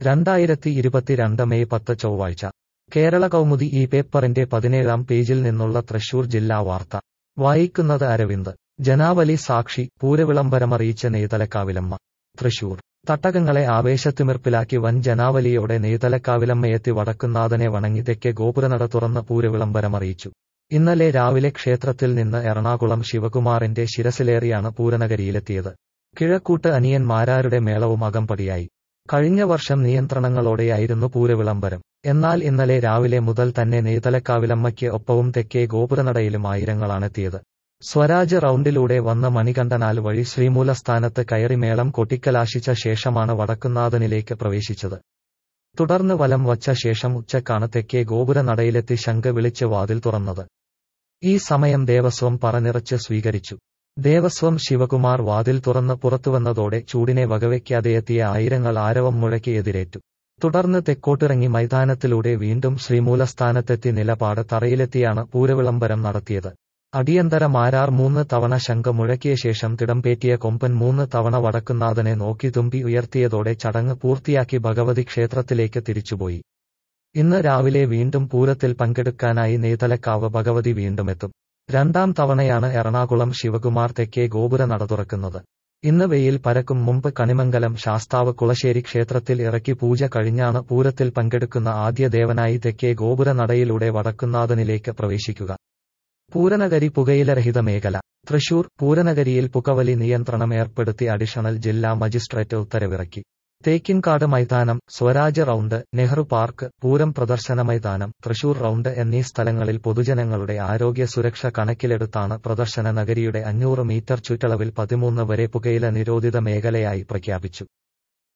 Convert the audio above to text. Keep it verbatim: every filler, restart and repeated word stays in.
രണ്ടായിരത്തി ഇരുപത്തിരണ്ട് മെയ് പത്ത് ചൊവ്വാഴ്ച കേരള കൗമുദി ഈ പേപ്പറിന്റെ പതിനേഴാം പേജിൽ നിന്നുള്ള തൃശൂർ ജില്ലാ വാർത്ത വായിക്കുന്നത് അരവിന്ദ്. ജനാവലി സാക്ഷി പൂരവിളംബരമറിയിച്ച നെയ്തലക്കാവിലമ്മ. തൃശൂർ തട്ടകങ്ങളെ ആവേശത്തിമിർപ്പിലാക്കി വൻ ജനാവലിയോടെ നെയ്തലക്കാവിലമ്മയെത്തി വടക്കുന്നാഥനെ വണങ്ങി തെക്കേ ഗോപുരനട തുറന്ന് പൂരവിളംബരമറിയിച്ചു. ഇന്നലെ രാവിലെ ക്ഷേത്രത്തിൽ നിന്ന് എറണാകുളം ശിവകുമാറിന്റെ ശിരസിലേറിയാണ് പൂരനഗരിയിലെത്തിയത്. കിഴക്കൂട്ട് അനിയന്മാരാരുടെ മേളവും അകമ്പടിയായി. കഴിഞ്ഞ വർഷം നിയന്ത്രണങ്ങളോടെയായിരുന്നു പൂരവിളംബരം. എന്നാൽ ഇന്നലെ രാവിലെ മുതൽ തന്നെ നെയ്തലക്കാവിലമ്മയ്ക്ക് ഒപ്പവും തെക്കേ ഗോപുരനടയിലും ആയിരങ്ങളാണെത്തിയത്. സ്വരാജ് റൗണ്ടിലൂടെ വന്ന് മണികണ്ഠനാൽ വഴി ശ്രീമൂലസ്ഥാനത്ത് കയറി മേളം കൊട്ടിക്കലാശിച്ച ശേഷമാണ് വടക്കുന്നാഥനിലേക്ക് പ്രവേശിച്ചത്. തുടർന്ന് വലം വച്ച ശേഷം ഉച്ചക്കാണ് തെക്കേ ഗോപുരനടയിലെത്തി ശംഖ് വിളിച്ച് വാതിൽ തുറന്നത്. ഈ സമയം ദേവസ്വം പറനിറച്ച് സ്വീകരിച്ചു. ദേവസ്വം ശിവകുമാർ വാതിൽ തുറന്ന് പുറത്തുവന്നതോടെ ചൂടിനെ വകവയ്ക്കാതെയെത്തിയ ആയിരങ്ങൾ ആരവം മുഴക്കി എതിരേറ്റു. തുടർന്ന് തെക്കോട്ടിറങ്ങി മൈതാനത്തിലൂടെ വീണ്ടും ശ്രീമൂലസ്ഥാനത്തെത്തി നിലപാട് തറയിലെത്തിയാണ് പൂരവിളംബരം നടത്തിയത്. അടിയന്തര മാരാർ മൂന്ന് തവണ ശംഖ് മുഴക്കിയ ശേഷം തിടംപേറ്റിയ കൊമ്പൻ മൂന്ന് തവണ വടക്കുന്നാഥനെ നോക്കി തുമ്പി ഉയർത്തിയതോടെ ചടങ്ങ് പൂർത്തിയാക്കി ഭഗവതി ക്ഷേത്രത്തിലേക്ക് തിരിച്ചുപോയി. ഇന്ന് രാവിലെ വീണ്ടും പൂരത്തിൽ പങ്കെടുക്കാനായി നെയ്തലക്കാവ് ഭഗവതി വീണ്ടുമെത്തും. രണ്ടാം തവണയാണ് എറണാകുളം ശിവകുമാർ തെക്കേ ഗോപുര നട തുറക്കുന്നത്. ഇന്ന് വെയിൽ പരക്കും മുമ്പ് കണിമംഗലം ശാസ്താവ് കുളശ്ശേരി ക്ഷേത്രത്തിൽ ഇറക്കി പൂജ കഴിഞ്ഞാണ് പൂരത്തിൽ പങ്കെടുക്കുന്ന ആദ്യ ദേവനായി തെക്കേ ഗോപുര നടയിലൂടെ വടക്കുന്നാഥനിലേക്ക് പ്രവേശിക്കുക. പൂരനഗരി പുകയിലരഹിത മേഖല. തൃശൂർ പൂരനഗരിയിൽ പുകവലി നിയന്ത്രണം ഏർപ്പെടുത്തി അഡീഷണൽ ജില്ലാ മജിസ്ട്രേറ്റ് ഉത്തരവിറക്കി. തേക്കിൻകാട് മൈതാനം, സ്വരാജ് റൗണ്ട്, നെഹ്റു പാർക്ക്, പൂരം പ്രദർശന മൈതാനം, തൃശൂർ റൗണ്ട് എന്നീ സ്ഥലങ്ങളിൽ പൊതുജനങ്ങളുടെ ആരോഗ്യ സുരക്ഷ കണക്കിലെടുത്താണ് പ്രദർശന നഗരിയുടെ അഞ്ഞൂറ് മീറ്റർ ചുറ്റളവിൽ പതിമൂന്ന് വരെ പുകയില നിരോധിത മേഖലയായി പ്രഖ്യാപിച്ചു.